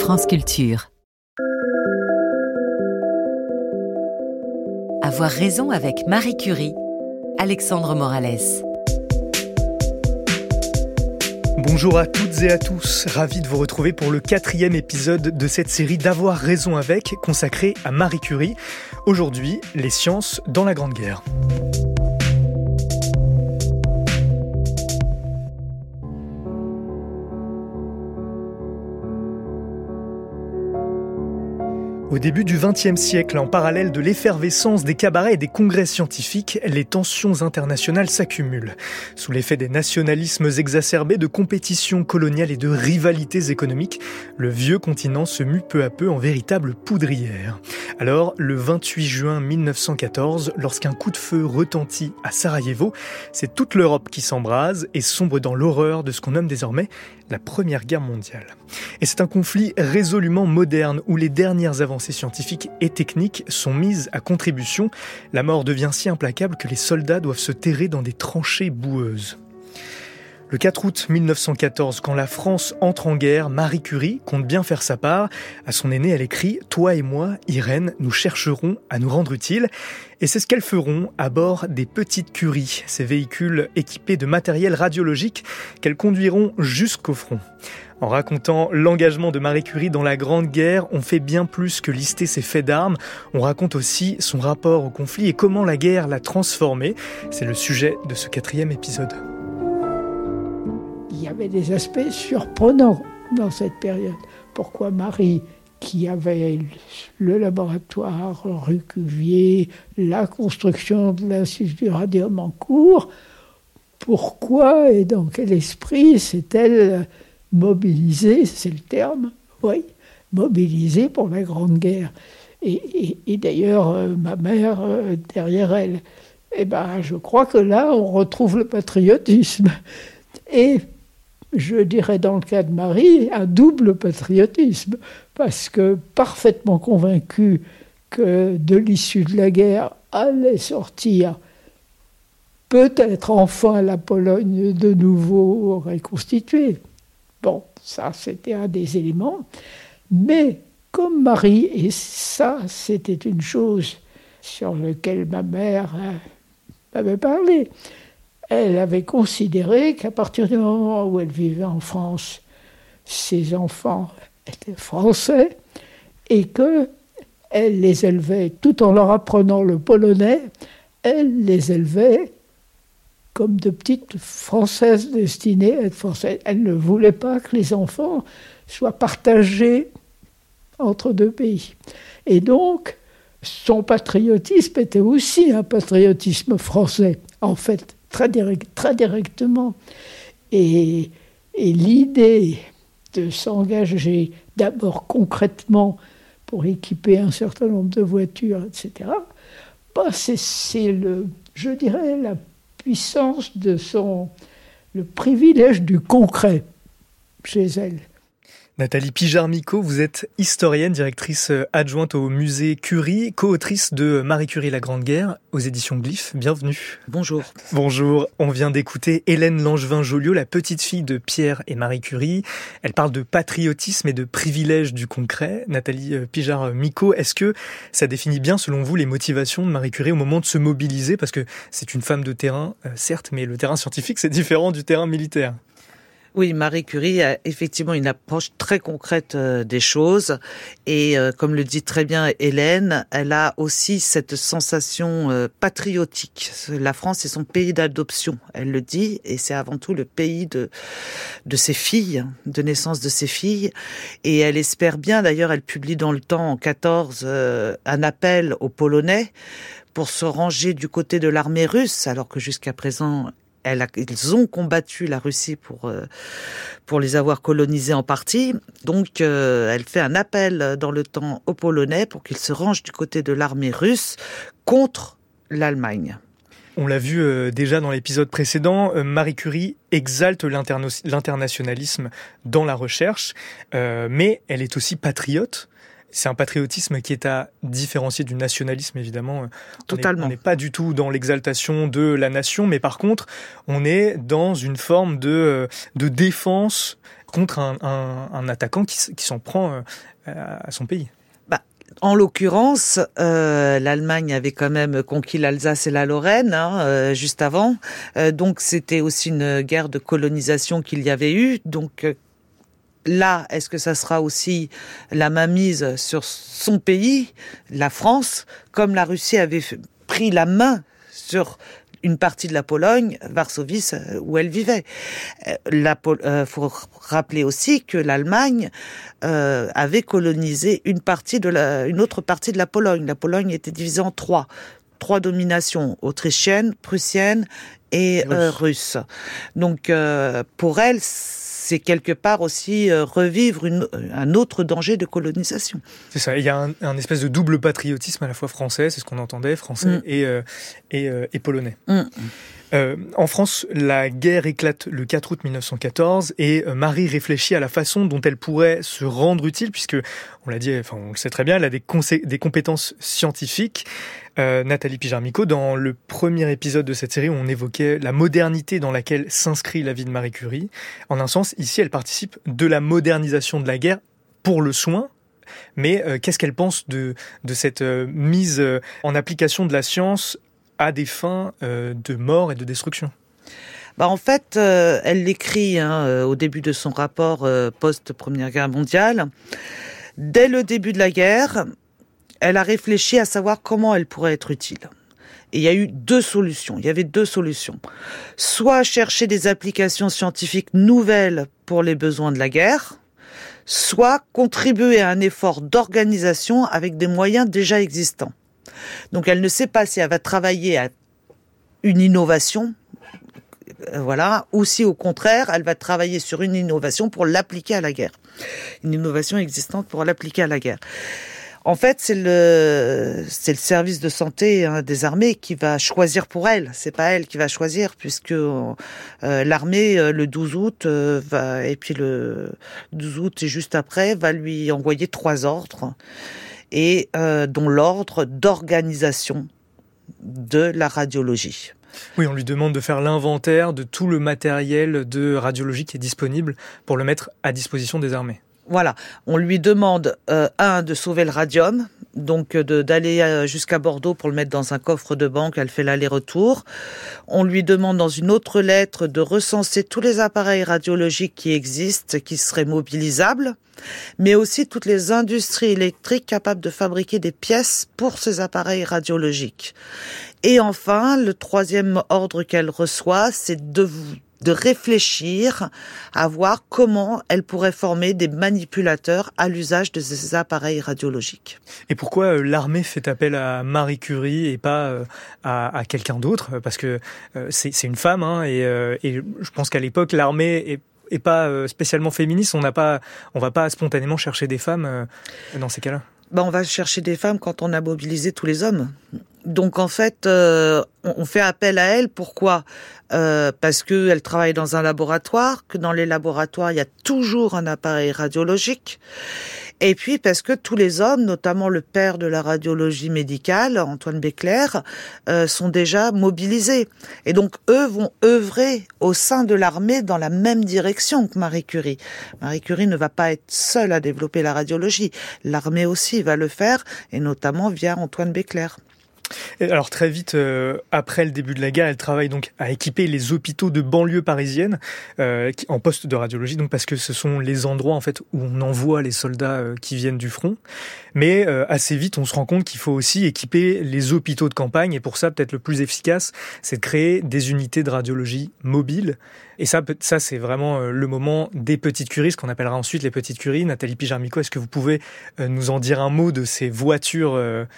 France Culture. Avoir raison avec Marie Curie, Alexandre Morales. Bonjour à toutes et à tous, ravi de vous retrouver pour le 4e épisode de cette série d'Avoir raison avec, consacrée à Marie Curie. Aujourd'hui, les sciences dans la Grande Guerre. Au début du XXe siècle, en parallèle de l'effervescence des cabarets et des congrès scientifiques, les tensions internationales s'accumulent. Sous l'effet des nationalismes exacerbés, de compétitions coloniales et de rivalités économiques, le vieux continent se mue peu à peu en véritable poudrière. Alors, le 28 juin 1914, lorsqu'un coup de feu retentit à Sarajevo, c'est toute l'Europe qui s'embrase et sombre dans l'horreur de ce qu'on nomme désormais la Première Guerre mondiale. Et c'est un conflit résolument moderne où les dernières avancées scientifiques et techniques sont mises à contribution. La mort devient si implacable que les soldats doivent se terrer dans des tranchées boueuses. Le 4 août 1914, quand la France entre en guerre, Marie Curie compte bien faire sa part. À son aînée, elle écrit « Toi et moi, Irène, nous chercherons à nous rendre utiles ». Et c'est ce qu'elles feront à bord des Petites Curies, ces véhicules équipés de matériel radiologique qu'elles conduiront jusqu'au front. En racontant l'engagement de Marie Curie dans la Grande Guerre, on fait bien plus que lister ses faits d'armes. On raconte aussi son rapport au conflit et comment la guerre l'a transformé. C'est le sujet de ce 4e épisode. Il y avait des aspects surprenants dans cette période. Pourquoi Marie, qui avait le laboratoire rue Cuvier, la construction de l'Institut du radium en cours, pourquoi et dans quel esprit s'est-elle mobilisée, c'est le terme, oui, mobilisée pour la Grande Guerre. Et d'ailleurs, ma mère, derrière elle, je crois que là, on retrouve le patriotisme. Et je dirais dans le cas de Marie, un double patriotisme, parce que parfaitement convaincue que de l'issue de la guerre allait sortir peut-être enfin la Pologne de nouveau reconstituée. Bon, ça c'était un des éléments, mais comme Marie, et ça c'était une chose sur laquelle ma mère m'avait parlé, elle avait considéré qu'à partir du moment où elle vivait en France, ses enfants étaient français et qu'elle les élevait, tout en leur apprenant le polonais, elle les élevait comme de petites Françaises destinées à être françaises. Elle ne voulait pas que les enfants soient partagés entre deux pays. Et donc, son patriotisme était aussi un patriotisme français, en fait, très directement. Et l'idée de s'engager d'abord concrètement pour équiper un certain nombre de voitures, etc., c'est je dirais, la puissance de le privilège du concret chez elle. Nathalie Pijard-Micot, vous êtes historienne, directrice adjointe au musée Curie, co-autrice de Marie Curie la Grande Guerre aux éditions Glyph. Bienvenue. Bonjour. Bonjour. On vient d'écouter Hélène Langevin-Joliot, la petite fille de Pierre et Marie Curie. Elle parle de patriotisme et de privilège du concret. Nathalie Pijard-Micot, est-ce que ça définit bien, selon vous, les motivations de Marie Curie au moment de se mobiliser? Parce que c'est une femme de terrain, certes, mais le terrain scientifique, c'est différent du terrain militaire. Oui, Marie Curie a effectivement une approche très concrète des choses et comme le dit très bien Hélène, elle a aussi cette sensation patriotique. La France est son pays d'adoption, elle le dit, et c'est avant tout le pays de ses filles, de naissance de ses filles. Et elle espère bien, d'ailleurs elle publie dans le Temps en 14 un appel aux Polonais pour se ranger du côté de l'armée russe, alors que jusqu'à présent ils ont combattu la Russie pour les avoir colonisés en partie. Donc, elle fait un appel dans le Temps aux Polonais pour qu'ils se rangent du côté de l'armée russe contre l'Allemagne. On l'a vu déjà dans l'épisode précédent, Marie Curie exalte l'internationalisme dans la recherche, mais elle est aussi patriote. C'est un patriotisme qui est à différencier du nationalisme, évidemment. Totalement. On n'est pas du tout dans l'exaltation de la nation, mais par contre, on est dans une forme de défense contre un attaquant qui s'en prend à son pays. En l'occurrence, l'Allemagne avait quand même conquis l'Alsace et la Lorraine juste avant. Donc c'était aussi une guerre de colonisation qu'il y avait eu. Donc là, est-ce que ça sera aussi la mainmise sur son pays, la France, comme la Russie avait pris la main sur une partie de la Pologne, Varsovie, où elle vivait. Faut rappeler aussi que l'Allemagne avait colonisé une autre partie de la Pologne. La Pologne était divisée en trois dominations, autrichienne, prussienne et russe. Donc pour elle, c'est quelque part aussi revivre un autre danger de colonisation. C'est ça, il y a un espèce de double patriotisme à la fois français, c'est ce qu'on entendait, français et polonais. En France, la guerre éclate le 4 août 1914 et Marie réfléchit à la façon dont elle pourrait se rendre utile, puisque, on l'a dit, on le sait très bien, elle a des compétences scientifiques. Nathalie Pijar-Micot, dans le premier épisode de cette série où on évoquait la modernité dans laquelle s'inscrit la vie de Marie Curie, en un sens, ici, elle participe de la modernisation de la guerre pour le soin. Mais qu'est-ce qu'elle pense de cette mise en application de la science à des fins de mort et de destruction? En fait, elle l'écrit au début de son rapport post-Première Guerre mondiale. Dès le début de la guerre, elle a réfléchi à savoir comment elle pourrait être utile. Et il y avait deux solutions. Soit chercher des applications scientifiques nouvelles pour les besoins de la guerre, soit contribuer à un effort d'organisation avec des moyens déjà existants. Donc elle ne sait pas si elle va travailler à une innovation, ou si au contraire, elle va travailler sur une innovation pour l'appliquer à la guerre. Une innovation existante pour l'appliquer à la guerre. En fait, c'est le service de santé des armées qui va choisir pour elle. C'est pas elle qui va choisir, puisque l'armée le 12 août et puis le 12 août et juste après va lui envoyer 3 ordres, et dont l'ordre d'organisation de la radiologie. Oui, on lui demande de faire l'inventaire de tout le matériel de radiologie qui est disponible pour le mettre à disposition des armées. Voilà, on lui demande de sauver le radium, donc d'aller jusqu'à Bordeaux pour le mettre dans un coffre de banque. Elle fait l'aller-retour. On lui demande dans une autre lettre de recenser tous les appareils radiologiques qui existent, qui seraient mobilisables, mais aussi toutes les industries électriques capables de fabriquer des pièces pour ces appareils radiologiques. Et enfin, le troisième ordre qu'elle reçoit, c'est de réfléchir à voir comment elle pourrait former des manipulateurs à l'usage de ces appareils radiologiques. Et pourquoi l'armée fait appel à Marie Curie et pas à quelqu'un d'autre? Parce que c'est une femme, et je pense qu'à l'époque, l'armée est pas spécialement féministe. On va pas spontanément chercher des femmes dans ces cas-là. On va chercher des femmes quand on a mobilisé tous les hommes. Donc en fait, on fait appel à elle. Pourquoi ? Parce que elle travaille dans un laboratoire, que dans les laboratoires il y a toujours un appareil radiologique, et puis parce que tous les hommes, notamment le père de la radiologie médicale, Antoine Bécler, sont déjà mobilisés, et donc eux vont œuvrer au sein de l'armée dans la même direction que Marie Curie. Marie Curie ne va pas être seule à développer la radiologie, l'armée aussi va le faire, et notamment via Antoine Bécler. Alors très vite, après le début de la guerre, elle travaille donc à équiper les hôpitaux de banlieue parisienne en poste de radiologie, donc parce que ce sont les endroits en fait où on envoie les soldats qui viennent du front. Mais assez vite, on se rend compte qu'il faut aussi équiper les hôpitaux de campagne, et pour ça, peut-être le plus efficace, c'est de créer des unités de radiologie mobiles. Et ça c'est vraiment le moment des petites curies, ce qu'on appellera ensuite les petites curies. Nathalie Pijar-Micot, est-ce que vous pouvez nous en dire un mot de ces voitures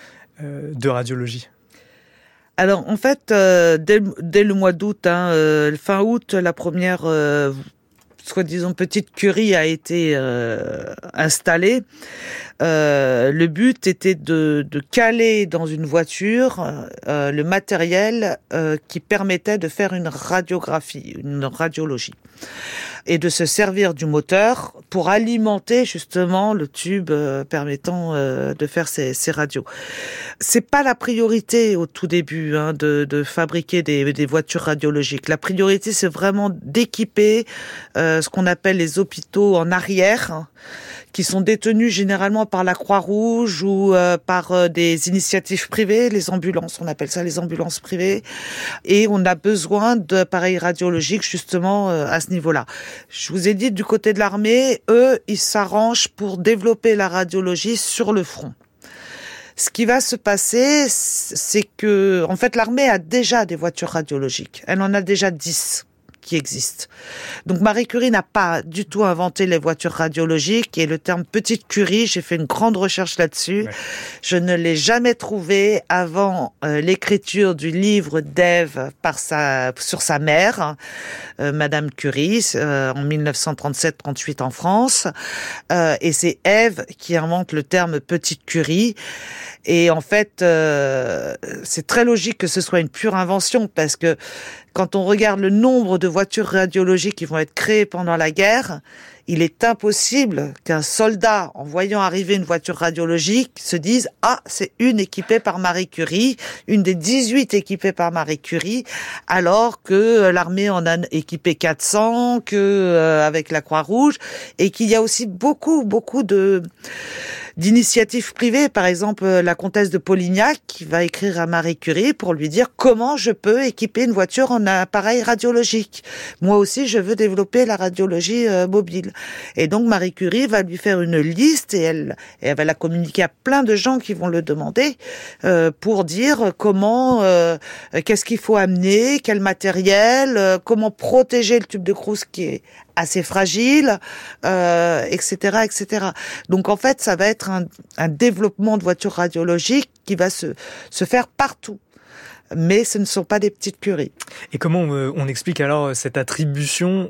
de radiologie? Alors en fait, dès le mois d'août, fin août, la première soi-disant petite curie a été installée. Le but était de caler dans une voiture le matériel qui permettait de faire une radiographie, une radiologie, et de se servir du moteur pour alimenter justement le tube permettant de faire ces radios. C'est pas la priorité au tout début de fabriquer des voitures radiologiques. La priorité, c'est vraiment d'équiper ce qu'on appelle les hôpitaux en arrière, qui sont détenus généralement par la Croix-Rouge ou par des initiatives privées, les ambulances, on appelle ça les ambulances privées, et on a besoin d'appareils radiologiques justement à ce niveau-là. Je vous ai dit, du côté de l'armée, eux, ils s'arrangent pour développer la radiologie sur le front. Ce qui va se passer, c'est que, en fait, l'armée a déjà des voitures radiologiques. Elle en a déjà 10 qui existent. Donc Marie Curie n'a pas du tout inventé les voitures radiologiques, et le terme petite curie, j'ai fait une grande recherche là-dessus. Ouais. Je ne l'ai jamais trouvé avant l'écriture du livre d'Ève sur sa mère, Madame Curie, en 1937-38 en France. Et c'est Ève qui invente le terme petite curie. Et en fait, c'est très logique que ce soit une pure invention, parce que quand on regarde le nombre de voitures radiologiques qui vont être créées pendant la guerre, il est impossible qu'un soldat, en voyant arriver une voiture radiologique, se dise « Ah, c'est une équipée par Marie Curie, une des 18 équipées par Marie Curie », alors que l'armée en a équipé 400, avec la Croix-Rouge, et qu'il y a aussi beaucoup d'initiatives privées. Par exemple, la comtesse de Polignac qui va écrire à Marie Curie pour lui dire comment je peux équiper une voiture en appareil radiologique. Moi aussi, je veux développer la radiologie mobile. Et donc, Marie Curie va lui faire une liste, et elle va la communiquer à plein de gens qui vont le demander pour dire comment, qu'est-ce qu'il faut amener, quel matériel, comment protéger le tube de Crous qui est assez fragile, etc., etc. Donc en fait, ça va être un développement de voitures radiologiques qui va se faire partout. Mais ce ne sont pas des petites curies. Et comment on explique alors cette attribution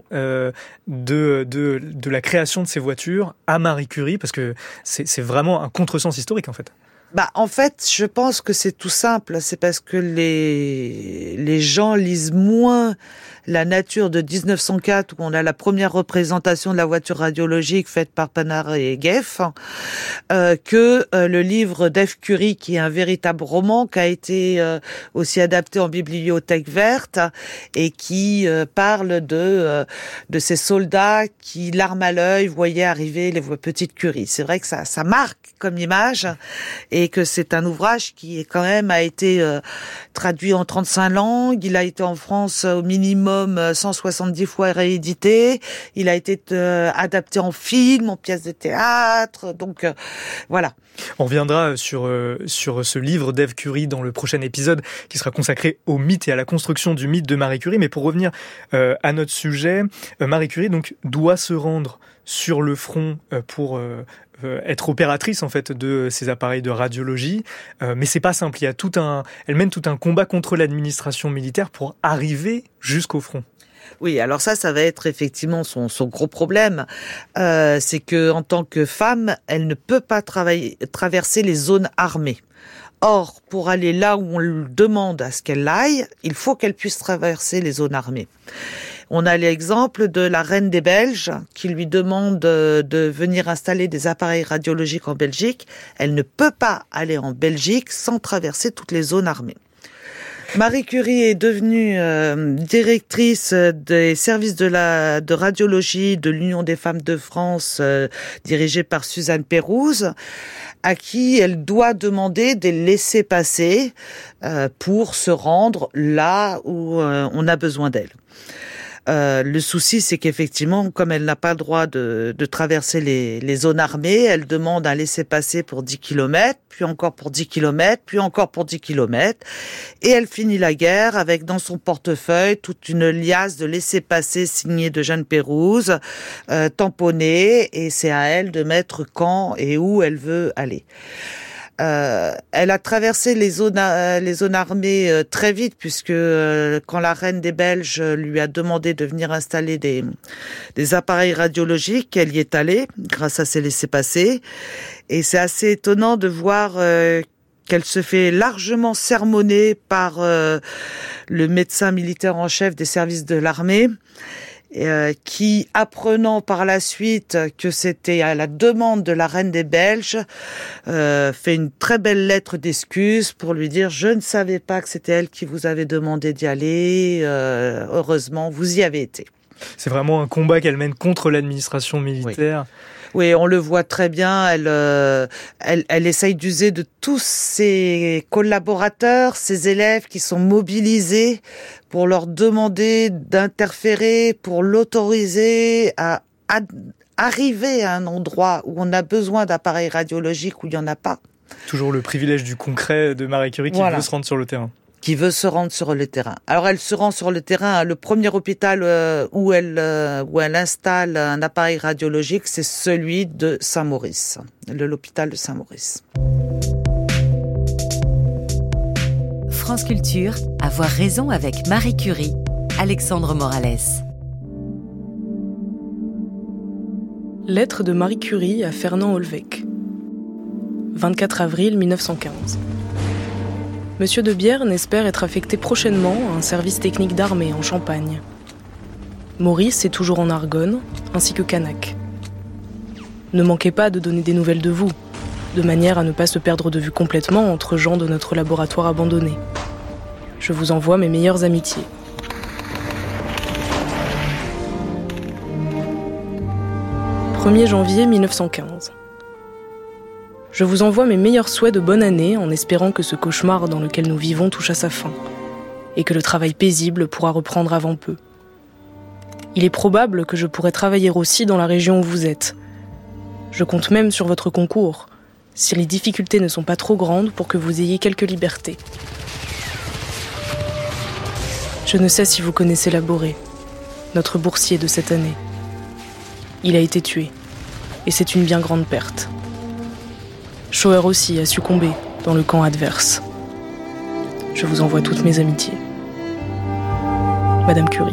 de la création de ces voitures à Marie Curie, parce que c'est vraiment un contresens historique en fait. En fait, je pense que c'est tout simple. C'est parce que les gens lisent moins La nature de 1904, où on a la première représentation de la voiture radiologique faite par Panard et Geff, que le livre d'Ève Curie, qui est un véritable roman, qui a été aussi adapté en bibliothèque verte, et qui parle de ces soldats qui, l'arme à l'œil, voyaient arriver les petites Curies. C'est vrai que ça marque comme image, et que c'est un ouvrage qui quand même a été traduit en 35 langues. Il a été en France au minimum 170 fois réédité. Il a été adapté en film, en pièce de théâtre. Donc voilà. On reviendra sur ce livre d'Ève Curie dans le prochain épisode qui sera consacré au mythe et à la construction du mythe de Marie Curie. Mais pour revenir à notre sujet, Marie Curie donc doit se rendre sur le front pour être opératrice en fait de ces appareils de radiologie, mais c'est pas simple. Elle mène tout un combat contre l'administration militaire pour arriver jusqu'au front. Oui, alors ça va être effectivement son gros problème. C'est que en tant que femme, elle ne peut pas traverser les zones armées. Or, pour aller là où on lui demande à ce qu'elle aille, il faut qu'elle puisse traverser les zones armées. On a l'exemple de la reine des Belges qui lui demande de venir installer des appareils radiologiques en Belgique. Elle ne peut pas aller en Belgique sans traverser toutes les zones armées. Marie Curie est devenue directrice des services de radiologie de l'Union des femmes de France, dirigée par Suzanne Pérouse, à qui elle doit demander des laissez-passer pour se rendre là où on a besoin d'elle. Le souci, c'est qu'effectivement, comme elle n'a pas le droit de traverser les zones armées, elle demande un laissez-passer pour 10 km, puis encore pour 10 km, puis encore pour 10 km. Et elle finit la guerre avec dans son portefeuille toute une liasse de laissez-passer signés de Jeanne Pérouse, tamponnés, et c'est à elle de mettre quand et où elle veut aller. Elle a traversé les zones armées très vite, puisque quand la reine des Belges lui a demandé de venir installer des appareils radiologiques, elle y est allée grâce à ses laissez-passer. Et c'est assez étonnant de voir qu'elle se fait largement sermonner par le médecin militaire en chef des services de l'armée, qui, apprenant par la suite que c'était à la demande de la reine des Belges, fait une très belle lettre d'excuse pour lui dire « Je ne savais pas que c'était elle qui vous avait demandé d'y aller, heureusement, vous y avez été ». C'est vraiment un combat qu'elle mène contre l'administration militaire. Oui, on le voit très bien. Elle essaye d'user de tous ses collaborateurs, ses élèves qui sont mobilisés pour leur demander d'interférer, pour l'autoriser à arriver à un endroit où on a besoin d'appareils radiologiques où il n'y en a pas. Toujours le privilège du concret de Marie Curie qui veut se rendre sur le terrain. Qui veut se rendre sur le terrain. Alors elle se rend sur le terrain. Le premier hôpital où elle installe un appareil radiologique, c'est celui de Saint-Maurice, l'hôpital de Saint-Maurice. France Culture, avoir raison avec Marie Curie, Alexandre Morales. Lettre de Marie Curie à Fernand Olweck. 24 avril 1915. Monsieur de Bierne espère être affecté prochainement à un service technique d'armée en Champagne. Maurice est toujours en Argonne, ainsi que Canaque. Ne manquez pas de donner des nouvelles de vous, de manière à ne pas se perdre de vue complètement entre gens de notre laboratoire abandonné. Je vous envoie mes meilleures amitiés. « 1er janvier 1915. Je vous envoie mes meilleurs souhaits de bonne année en espérant que ce cauchemar dans lequel nous vivons touche à sa fin et que le travail paisible pourra reprendre avant peu. Il est probable que je pourrai travailler aussi dans la région où vous êtes. Je compte même sur votre concours, si les difficultés ne sont pas trop grandes pour que vous ayez quelques libertés. Je ne sais si vous connaissez Laboré, notre boursier de cette année. Il a été tué, et c'est une bien grande perte. Schauer aussi a succombé dans le camp adverse. Je vous envoie toutes mes amitiés. Madame Curie.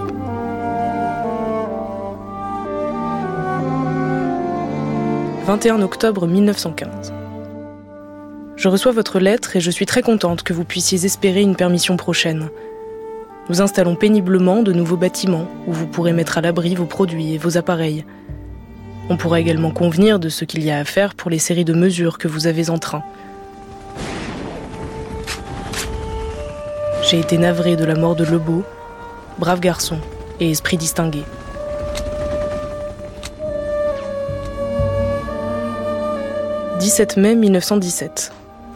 « 21 octobre 1915. Je reçois votre lettre et je suis très contente que vous puissiez espérer une permission prochaine. Nous installons péniblement de nouveaux bâtiments où vous pourrez mettre à l'abri vos produits et vos appareils. On pourra également convenir de ce qu'il y a à faire pour les séries de mesures que vous avez en train. J'ai été navrée de la mort de Lebeau, brave garçon et esprit distingué. « 17 mai 1917.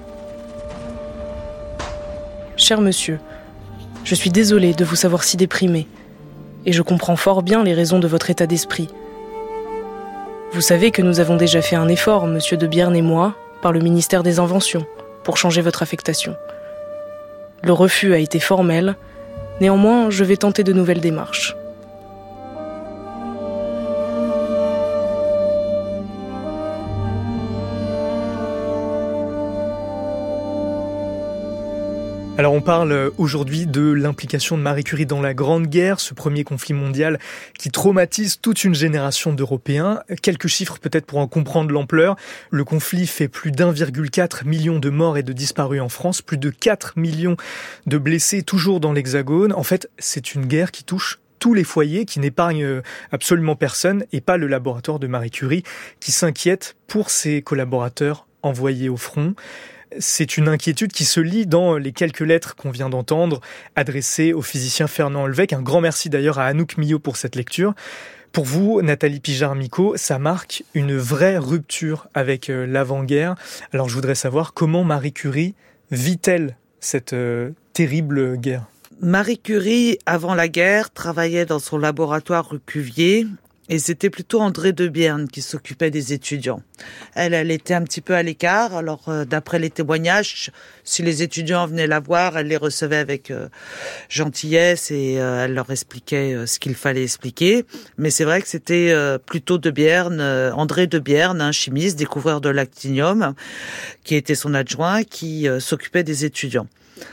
Cher monsieur, je suis désolée de vous savoir si déprimé, et je comprends fort bien les raisons de votre état d'esprit. Vous savez que nous avons déjà fait un effort, monsieur de Bierne et moi, par le ministère des Inventions, pour changer votre affectation. Le refus a été formel, néanmoins je vais tenter de nouvelles démarches. Alors on parle aujourd'hui de l'implication de Marie Curie dans la Grande Guerre, ce premier conflit mondial qui traumatise toute une génération d'Européens. Quelques chiffres peut-être pour en comprendre l'ampleur. Le conflit fait plus d'1,4 million de morts et de disparus en France, plus de 4 millions de blessés toujours dans l'Hexagone. En fait, c'est une guerre qui touche tous les foyers, qui n'épargne absolument personne, et pas le laboratoire de Marie Curie qui s'inquiète pour ses collaborateurs envoyés au front. C'est une inquiétude qui se lit dans les quelques lettres qu'on vient d'entendre, adressées au physicien Fernand Olweck. Un grand merci d'ailleurs à Anouk Millot pour cette lecture. Pour vous, Nathalie Pijard-Micot, ça marque une vraie rupture avec l'avant-guerre. Alors je voudrais savoir comment Marie Curie vit-elle cette terrible guerre ? Marie Curie, avant la guerre, travaillait dans son laboratoire rue Cuvier. Et c'était plutôt André de Bierne qui s'occupait des étudiants. Elle était un petit peu à l'écart. Alors, d'après les témoignages, si les étudiants venaient la voir, elle les recevait avec gentillesse et elle leur expliquait ce qu'il fallait expliquer. Mais c'est vrai que c'était plutôt de Bierne, André de Bierne, un chimiste, découvreur de l'actinium, qui était son adjoint, qui s'occupait des étudiants.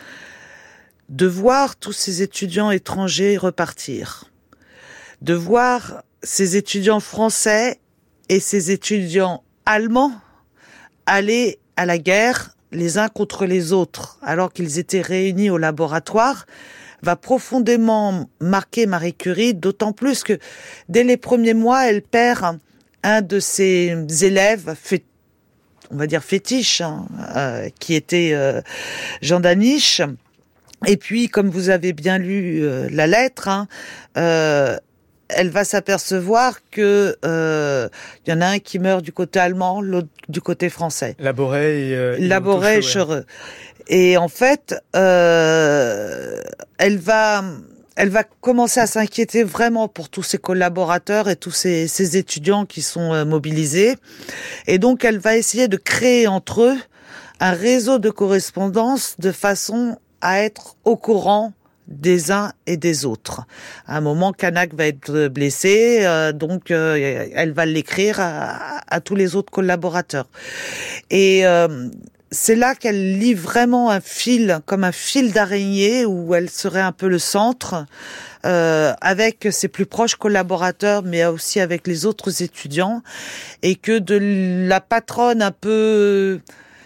De voir tous ces étudiants étrangers repartir, de voir ces étudiants français et ces étudiants allemands aller à la guerre les uns contre les autres, alors qu'ils étaient réunis au laboratoire, va profondément marquer Marie Curie, d'autant plus que dès les premiers mois, elle perd un de ses élèves, on va dire fétiche, qui était Jean Daniche. Et puis, comme vous avez bien lu la lettre, elle va s'apercevoir que y en a un qui meurt du côté allemand, l'autre du côté français. Laboret et Chereux. Et en fait, elle va commencer à s'inquiéter vraiment pour tous ses collaborateurs et tous ses étudiants qui sont mobilisés. Et donc, elle va essayer de créer entre eux un réseau de correspondance de façon à être au courant des uns et des autres. À un moment, Canac va être blessé, donc elle va l'écrire à tous les autres collaborateurs. Et c'est là qu'elle lit vraiment un fil, comme un fil d'araignée, où elle serait un peu le centre, avec ses plus proches collaborateurs, mais aussi avec les autres étudiants, et que de la patronne un peu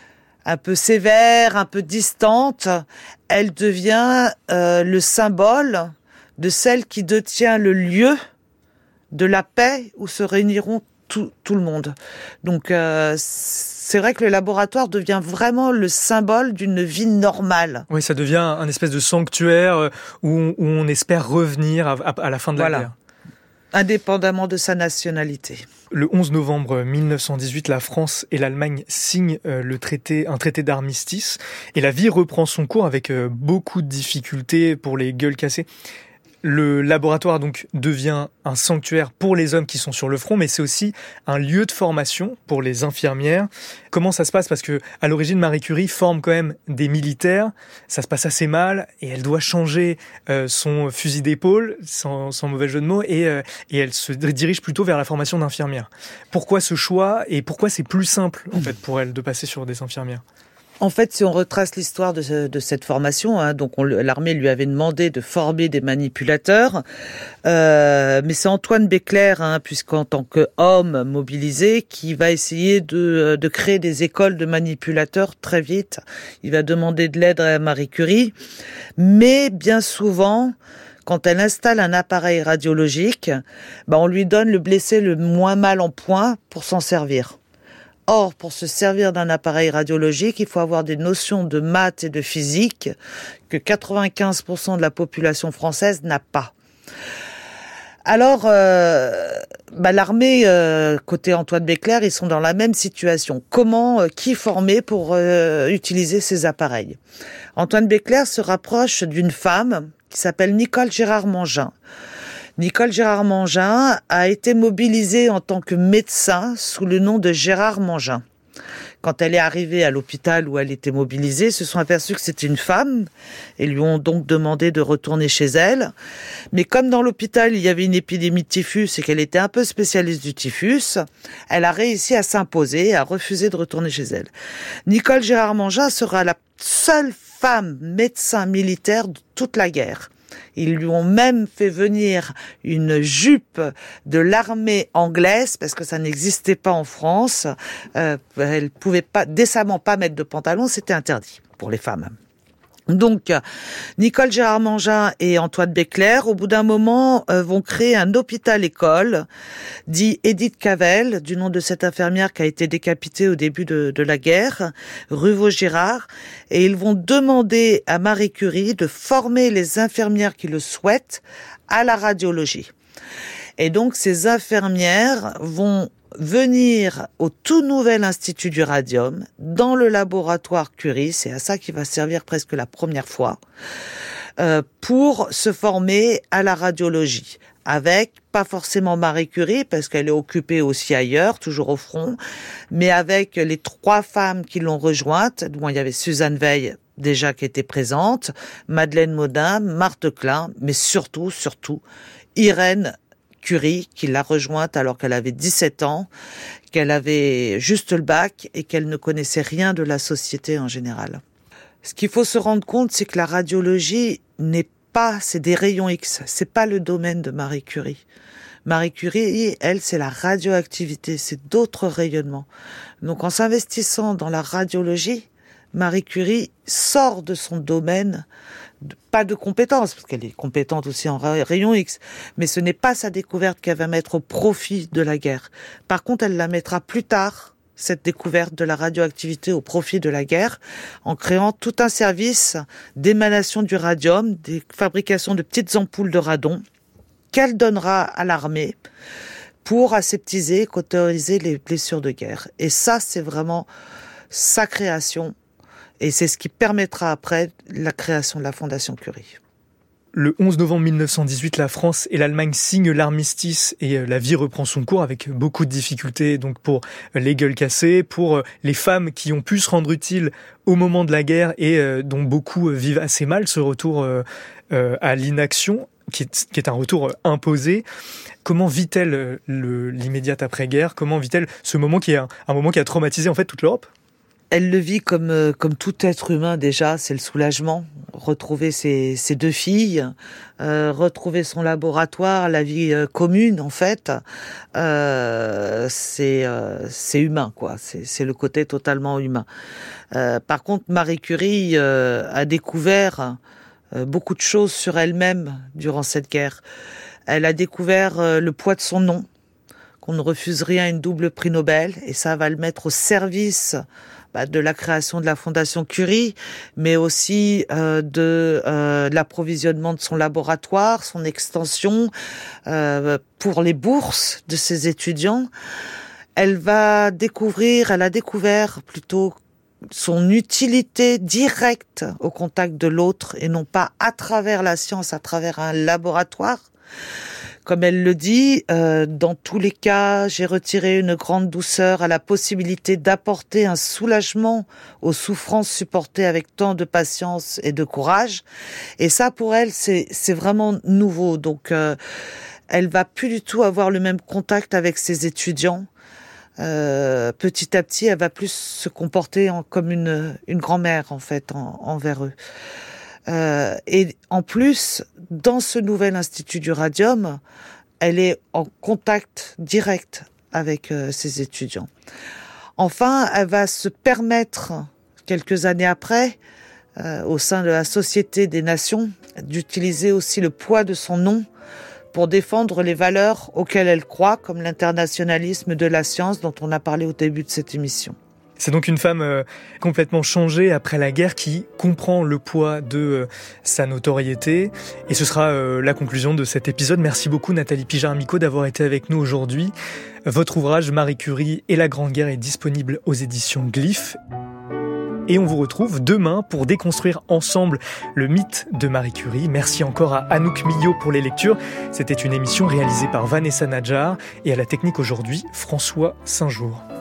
sévère, un peu distante, elle devient le symbole de celle qui détient le lieu de la paix où se réuniront tout le monde. Donc c'est vrai que le laboratoire devient vraiment le symbole d'une vie normale. Oui, ça devient un espèce de sanctuaire où on espère revenir à la fin de la guerre. Indépendamment de sa nationalité. Le 11 novembre 1918, la France et l'Allemagne signent un traité d'armistice et la vie reprend son cours avec beaucoup de difficultés pour les gueules cassées. Le laboratoire donc devient un sanctuaire pour les hommes qui sont sur le front, mais c'est aussi un lieu de formation pour les infirmières. Comment ça se passe ? Parce que à l'origine, Marie Curie forme quand même des militaires. Ça se passe assez mal et elle doit changer son fusil d'épaule, sans mauvais jeu de mots, et elle se dirige plutôt vers la formation d'infirmières. Pourquoi ce choix et pourquoi c'est plus simple en fait pour elle de passer sur des infirmières ? En fait, si on retrace l'histoire de cette formation, donc l'armée lui avait demandé de former des manipulateurs, mais c'est Antoine Bécler, puisqu'en tant qu'homme mobilisé, qui va essayer de créer des écoles de manipulateurs très vite. Il va demander de l'aide à Marie Curie, mais bien souvent, quand elle installe un appareil radiologique, on lui donne le blessé le moins mal en point pour s'en servir. Or, pour se servir d'un appareil radiologique, il faut avoir des notions de maths et de physique que 95% de la population française n'a pas. Alors, l'armée, côté Antoine Bécler, ils sont dans la même situation. Qui former pour utiliser ces appareils ? Antoine Bécler se rapproche d'une femme qui s'appelle Nicole Gérard-Mangin. Nicole Gérard-Mangin a été mobilisée en tant que médecin sous le nom de Gérard Mangin. Quand elle est arrivée à l'hôpital où elle était mobilisée, ils se sont aperçus que c'était une femme et lui ont donc demandé de retourner chez elle. Mais comme dans l'hôpital, il y avait une épidémie de typhus et qu'elle était un peu spécialiste du typhus, elle a réussi à s'imposer et à refuser de retourner chez elle. Nicole Gérard-Mangin sera la seule femme médecin militaire de toute la guerre. Ils lui ont même fait venir une jupe de l'armée anglaise parce que ça n'existait pas en France. Elle pouvait pas décemment pas mettre de pantalon, c'était interdit pour les femmes. Donc, Nicole Gérard-Mangin et Antoine Bécler, au bout d'un moment, vont créer un hôpital-école, dit Édith Cavell, du nom de cette infirmière qui a été décapitée au début de la guerre, rue Vaugirard, et ils vont demander à Marie Curie de former les infirmières qui le souhaitent à la radiologie. Et donc, ces infirmières vont venir au tout nouvel Institut du Radium, dans le laboratoire Curie, c'est à ça qu'il va servir presque la première fois, pour se former à la radiologie. Avec, pas forcément Marie Curie, parce qu'elle est occupée aussi ailleurs, toujours au front, mais avec les 3 femmes qui l'ont rejointe. Il y avait Suzanne Veil, déjà qui était présente, Madeleine Modin, Marthe Klein, mais surtout, Irène Curie, qui l'a rejointe alors qu'elle avait 17 ans, qu'elle avait juste le bac et qu'elle ne connaissait rien de la société en général. Ce qu'il faut se rendre compte, c'est que la radiologie c'est des rayons X, c'est pas le domaine de Marie Curie. Marie Curie, elle, c'est la radioactivité, c'est d'autres rayonnements. Donc en s'investissant dans la radiologie, Marie Curie sort de son domaine, pas de compétences, parce qu'elle est compétente aussi en rayon X, mais ce n'est pas sa découverte qu'elle va mettre au profit de la guerre. Par contre, elle la mettra plus tard, cette découverte de la radioactivité au profit de la guerre, en créant tout un service d'émanation du radium, des fabrications de petites ampoules de radon, qu'elle donnera à l'armée pour aseptiser, cauteriser les blessures de guerre. Et ça, c'est vraiment sa création. Et c'est ce qui permettra après la création de la Fondation Curie. Le 11 novembre 1918, la France et l'Allemagne signent l'armistice et la vie reprend son cours avec beaucoup de difficultés, donc pour les gueules cassées, pour les femmes qui ont pu se rendre utiles au moment de la guerre et dont beaucoup vivent assez mal ce retour à l'inaction, qui est un retour imposé. Comment vit-elle l'immédiate après-guerre ? Comment vit-elle ce moment qui est un moment qui a traumatisé en fait toute l'Europe ? Elle le vit comme tout être humain déjà, c'est le soulagement. Retrouver ses deux filles, retrouver son laboratoire, la vie commune en fait, c'est humain quoi. C'est le côté totalement humain. Par contre, Marie Curie a découvert beaucoup de choses sur elle-même durant cette guerre. Elle a découvert le poids de son nom, qu'on ne refuse rien à une double prix Nobel, et ça va le mettre au service de la création de la Fondation Curie, mais aussi de l'approvisionnement de son laboratoire, son extension, pour les bourses de ses étudiants. Elle a découvert plutôt son utilité directe au contact de l'autre et non pas à travers la science, à travers un laboratoire. Comme elle le dit, dans tous les cas, j'ai retiré une grande douceur à la possibilité d'apporter un soulagement aux souffrances supportées avec tant de patience et de courage. Et ça, pour elle, c'est vraiment nouveau. Donc, elle va plus du tout avoir le même contact avec ses étudiants. Petit à petit, elle va plus se comporter comme une grand-mère, en fait, envers eux. Et en plus, dans ce nouvel institut du radium, elle est en contact direct avec ses étudiants. Enfin, elle va se permettre, quelques années après, au sein de la Société des Nations, d'utiliser aussi le poids de son nom pour défendre les valeurs auxquelles elle croit, comme l'internationalisme de la science dont on a parlé au début de cette émission. C'est donc une femme complètement changée après la guerre qui comprend le poids de sa notoriété. Et ce sera la conclusion de cet épisode. Merci beaucoup Nathalie Pijar-Micot d'avoir été avec nous aujourd'hui. Votre ouvrage Marie Curie et la Grande Guerre est disponible aux éditions Glyph. Et on vous retrouve demain pour déconstruire ensemble le mythe de Marie Curie. Merci encore à Anouk Millot pour les lectures. C'était une émission réalisée par Vanessa Nadjar et à la technique aujourd'hui, François Saint-Jour.